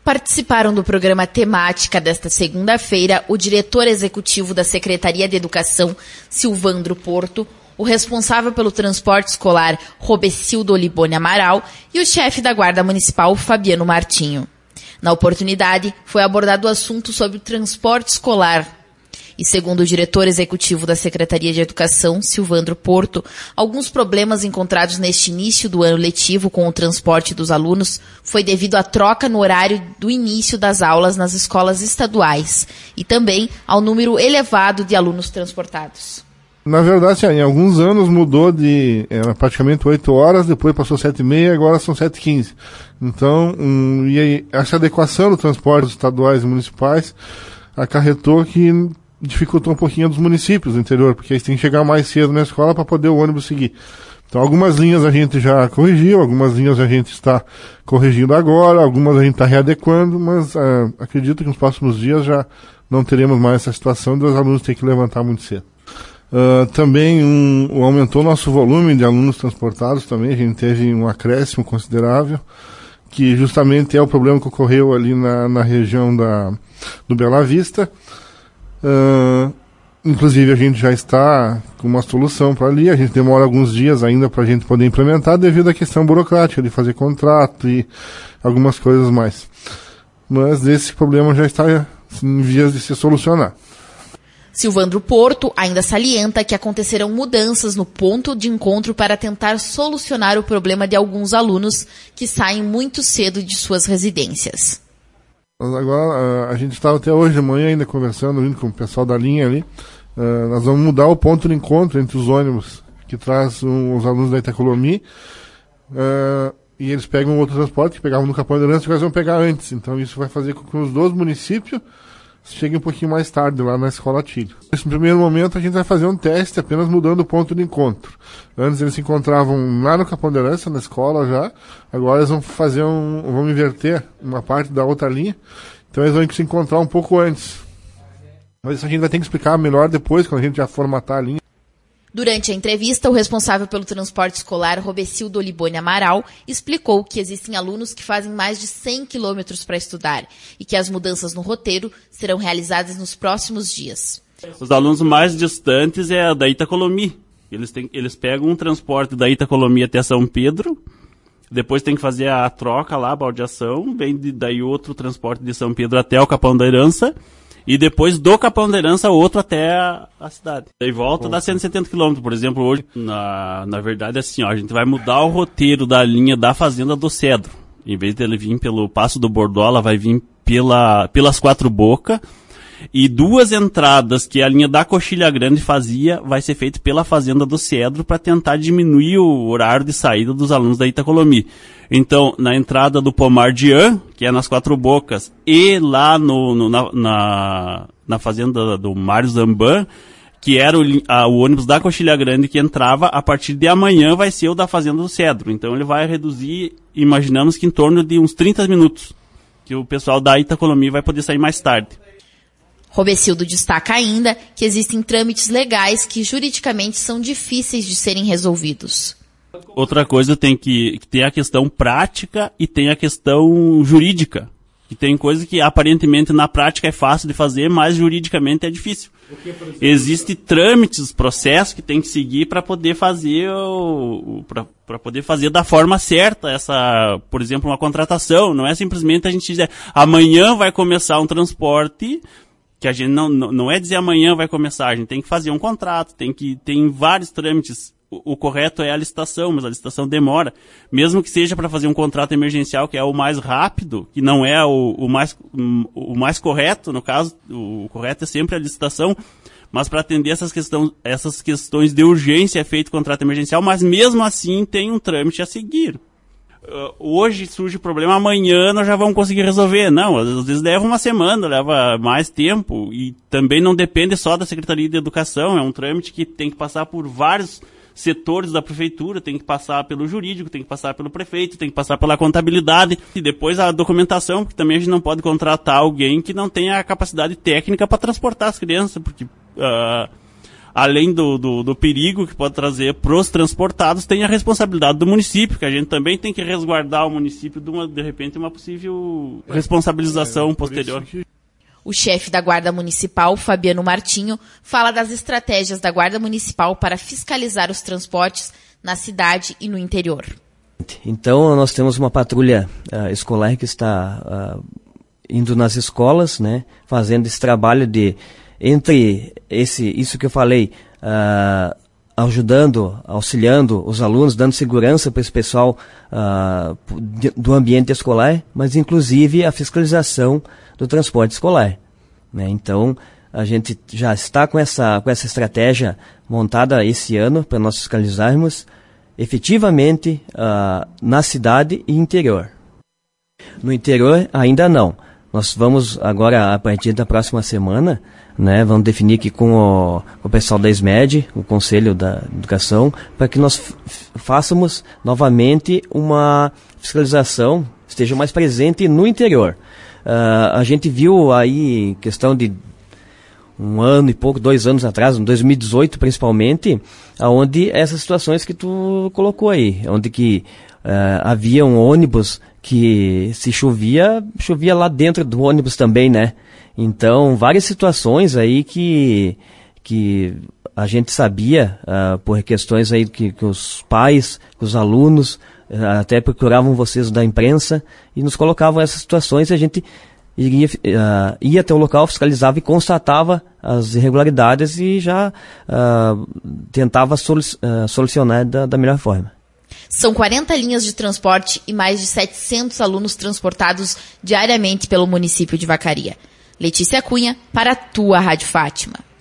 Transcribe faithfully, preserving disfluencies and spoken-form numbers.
Participaram do programa Temática desta segunda-feira o diretor executivo da Secretaria de Educação, Silvandro Porto, o responsável pelo transporte escolar, Robecildo Olibone Amaral, e o chefe da Guarda Municipal, Fabiano Martinho. Na oportunidade, foi abordado o assunto sobre o transporte escolar. E segundo o diretor executivo da Secretaria de Educação, Silvandro Porto, alguns problemas encontrados neste início do ano letivo com o transporte dos alunos foi devido à troca no horário do início das aulas nas escolas estaduais e também ao número elevado de alunos transportados. Na verdade, em alguns anos mudou de era praticamente oito horas, depois passou sete e meia, agora são sete e quinze. Então, um, e aí, essa adequação do transporte estaduais e municipais acarretou que dificultou um pouquinho dos municípios do interior, porque eles têm que chegar mais cedo na escola para poder o ônibus seguir. Então, algumas linhas a gente já corrigiu, algumas linhas a gente está corrigindo agora, algumas a gente está readequando, mas uh, acredito que nos próximos dias já não teremos mais essa situação de os alunos terem que levantar muito cedo. Uh, também um, aumentou nosso volume de alunos transportados também, a gente teve um acréscimo considerável, que justamente é o problema que ocorreu ali na, na região da, do Bela Vista. Uh, inclusive a gente já está com uma solução para ali, a gente demora alguns dias ainda para a gente poder implementar devido à questão burocrática de fazer contrato e algumas coisas mais. Mas esse problema já está em vias de se solucionar. Silvandro Porto ainda salienta que acontecerão mudanças no ponto de encontro para tentar solucionar o problema de alguns alunos que saem muito cedo de suas residências. Agora, a gente estava até hoje de manhã ainda conversando vindo com o pessoal da linha ali. Uh, nós vamos mudar o ponto de encontro entre os ônibus que traz um, os alunos da Itacolomi uh, e eles pegam outro transporte que pegavam no Capão da Herança e eles vão pegar antes. Então isso vai fazer com que os dois municípios cheguem um pouquinho mais tarde lá na Escola Tílio. Nesse primeiro momento a gente vai fazer um teste apenas mudando o ponto de encontro. Antes eles se encontravam lá no Capão da Herança, na escola já. Agora eles vão fazer um, vão inverter uma parte da outra linha. Então eles vão se encontrar um pouco antes. Mas isso a gente vai ter que explicar melhor depois, quando a gente já formatar a linha. Durante a entrevista, o responsável pelo transporte escolar, Robecildo Olibone Amaral, explicou que existem alunos que fazem mais de cem quilômetros para estudar e que as mudanças no roteiro serão realizadas nos próximos dias. Os alunos mais distantes é da Itacolomi. Eles, têm, eles pegam um transporte da Itacolomi até São Pedro, depois tem que fazer a troca lá, a baldeação, vem de, daí outro transporte de São Pedro até o Capão da Herança, e depois do Capão da Herança, outro até a, a cidade. Daí volta, dá cento e setenta quilômetros. Por exemplo, hoje, na, na verdade, é assim, ó, a gente vai mudar o roteiro da linha da Fazenda do Cedro. Em vez dele vir pelo Passo do Bordola, vai vir pela, pelas Quatro Bocas. E duas entradas que a linha da Coxilha Grande fazia, vai ser feito pela Fazenda do Cedro para tentar diminuir o horário de saída dos alunos da Itacolomi. Então, na entrada do Pomar de An, que é nas Quatro Bocas, e lá no, no, na, na, na Fazenda do Mário Zamban, que era o, a, o ônibus da Coxilha Grande que entrava, a partir de amanhã vai ser o da Fazenda do Cedro. Então ele vai reduzir, imaginamos que em torno de uns trinta minutos, que o pessoal da Itacolomi vai poder sair mais tarde. Robecildo destaca ainda que existem trâmites legais que juridicamente são difíceis de serem resolvidos. Outra coisa tem que, que tem a questão prática e tem a questão jurídica. Que tem coisa que aparentemente na prática é fácil de fazer, mas juridicamente é difícil. Existem trâmites, processos que tem que seguir para poder fazer para poder fazer da forma certa essa, por exemplo, uma contratação. Não é simplesmente a gente dizer amanhã vai começar um transporte. Que a gente não, não, não é dizer amanhã vai começar, a gente tem que fazer um contrato, tem que tem vários trâmites. O, o correto é a licitação, mas a licitação demora. Mesmo que seja para fazer um contrato emergencial, que é o mais rápido, que não é o, o, mais, o mais correto, no caso, o, o correto é sempre a licitação, mas para atender essas, questão, essas questões de urgência é feito contrato emergencial, mas mesmo assim tem um trâmite a seguir. Uh, hoje surge problema, amanhã nós já vamos conseguir resolver. Não, às vezes leva uma semana, leva mais tempo e também não depende só da Secretaria de Educação, é um trâmite que tem que passar por vários setores da prefeitura, tem que passar pelo jurídico, tem que passar pelo prefeito, tem que passar pela contabilidade e depois a documentação, porque também a gente não pode contratar alguém que não tenha a capacidade técnica para transportar as crianças, porque uh, além do, do, do perigo que pode trazer para os transportados, tem a responsabilidade do município, que a gente também tem que resguardar o município de, uma, de repente, uma possível responsabilização é, posterior. Que... O chefe da Guarda Municipal, Fabiano Martinho, fala das estratégias da Guarda Municipal para fiscalizar os transportes na cidade e no interior. Então, nós temos uma patrulha uh, escolar que está uh, indo nas escolas, né, fazendo esse trabalho de, entre esse, isso que eu falei, uh, ajudando, auxiliando os alunos, dando segurança para esse pessoal uh, do ambiente escolar, mas inclusive a fiscalização do transporte escolar, né? Então, a gente já está com essa, com essa estratégia montada esse ano para nós fiscalizarmos efetivamente uh, na cidade e interior. No interior ainda não. Nós vamos agora, a partir da próxima semana, né, vamos definir aqui com o, o pessoal da SMED, o Conselho da Educação, para que nós f- façamos novamente uma fiscalização, esteja mais presente no interior. Uh, a gente viu aí, questão de um ano e pouco, dois anos atrás, em dois mil e dezoito principalmente, onde essas situações que tu colocou aí, onde que uh, havia um ônibus que se chovia, chovia lá dentro do ônibus também, né? Então, várias situações aí que, que a gente sabia, uh, por questões aí que, que os pais, que os alunos, uh, até procuravam vocês da imprensa e nos colocavam essas situações e a gente iria, uh, ia até o local, fiscalizava e constatava as irregularidades e já uh, tentava solu- uh, solucionar da, da melhor forma. São quarenta linhas de transporte e mais de setecentos alunos transportados diariamente pelo município de Vacaria. Letícia Cunha, para a tua Rádio Fátima.